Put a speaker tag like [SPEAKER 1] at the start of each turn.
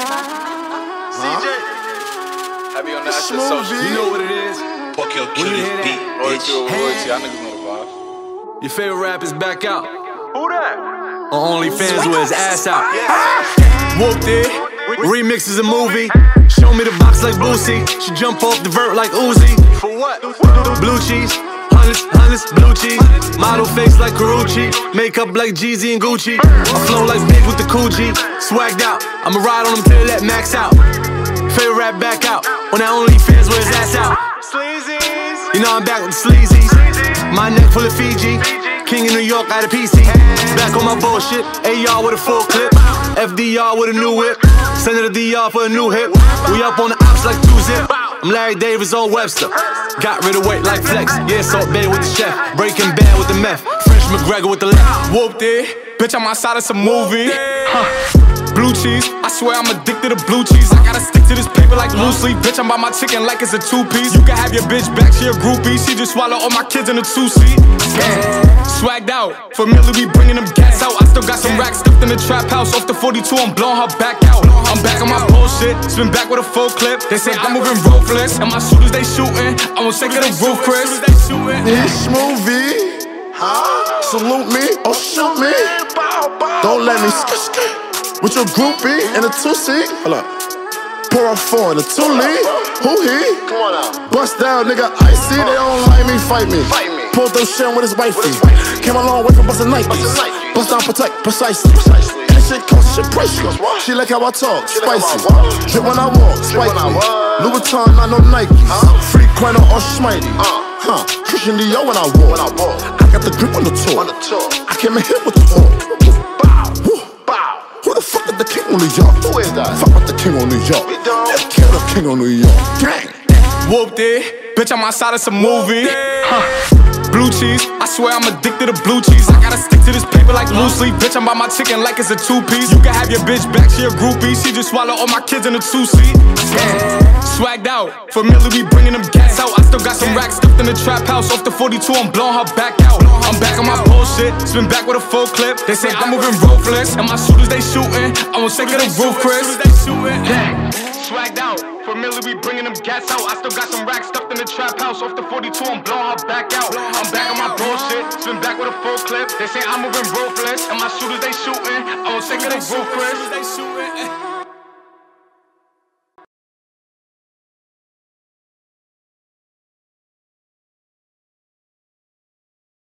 [SPEAKER 1] CJ. Heavy on that shit social.
[SPEAKER 2] You know what it is.
[SPEAKER 3] Fuck your cutie beat, bitch.
[SPEAKER 1] Royalty, y'all niggas know the vibe.
[SPEAKER 2] Your favorite rapper's back out.
[SPEAKER 1] Who that?
[SPEAKER 2] On OnlyFans with his ass out. Whooped it. Remix is a movie. Show me the box like Boosie. She jump off the vert like Uzi.
[SPEAKER 1] For what?
[SPEAKER 2] Blue cheese. Hundreds, blue cheese. Model face like Karuchi. Makeup like Jeezy and Gucci. I flow like Big with the Coochie. Swagged out. I'ma ride on him till that max out. Favorite rap back out. On that OnlyFans with his ass out.
[SPEAKER 1] Sleazies.
[SPEAKER 2] You know I'm back with the sleazies. My neck full of Fiji. King in New York, I had a PC. Back on my bullshit. AR with a full clip. FDR with a new whip. Send it to DR for a new hip. We up on the ops like 2-zip. I'm Larry Davis on Webster. Got rid of weight like Flex. Yeah, Salt Bay with the chef. Breaking Bad with the meth. French McGregor with the left.
[SPEAKER 4] Whooped it. Bitch, I'm outside of some movie. Blue cheese. I swear I'm addicted to blue cheese. I gotta stick to this paper like loose leaf. Bitch, I'm by my chicken like it's a 2-piece. You can have your bitch back, she a groupie. She just swallow all my kids in a 2-seat. Swagged out. Familiar, we bringing them gas out. I still got some racks stuffed in the trap house. Off the 42, I'm blowing her back out. I'm back on my bullshit. Spin back with a full clip. They say I'm moving ruthless. And my shooters, they shooting. I won't shake of the roof, Chris.
[SPEAKER 5] This movie. Salute me or shoot me. Don't let me skit with your groupie in a 2-seat. Hold up. Pour a 4 in a 2-lead. Who he?
[SPEAKER 1] Come on out.
[SPEAKER 5] Bust down, nigga. Icy. They don't like me, fight me. Pulled those shit with his wifey. Came a long way from busting Nikes. Bust down, protect, precisely. And this shit costs shit pricey. She like how I talk, spicy. Drip when I walk, spiky. Louis Vuitton, not no Nikes. Frequent or Schmitey. Christian Dior when I walk. I got the grip on the tour. I came in here with the horn. Who the fuck is the king on New York?
[SPEAKER 1] Who is that?
[SPEAKER 5] Fuck with the king on New York. Kill the king on New York. Gang.
[SPEAKER 4] Whooped it. Bitch, I'm outside of some movie. Blue cheese. I swear I'm addicted to blue cheese. I gotta stick to this paper like loose leaf. Bitch, I'm by my chicken like it's a 2-piece. You can have your bitch back, she a groupie. She just swallow all my kids in a 2-seat. Swagged out. Familiar, we bringing them gas out. I still got some racks stuffed in the trap house. Off the 42, I'm blowing her back out. I'm back on my bullshit. Spin back with a full clip. They say I'm moving ruthless. And my shooters, they shooting. I won't shake of the roof, Chris. Swagged out. Familiar, we bringing them gas out. I still got some racks stuffed in the trap house. Off the 42, I'm blowing her back out. I'm back on my bullshit. Spin back with a full clip. They say I'm moving ruthless. And my shooters, they shooting. I won't shake of the roof, Chris.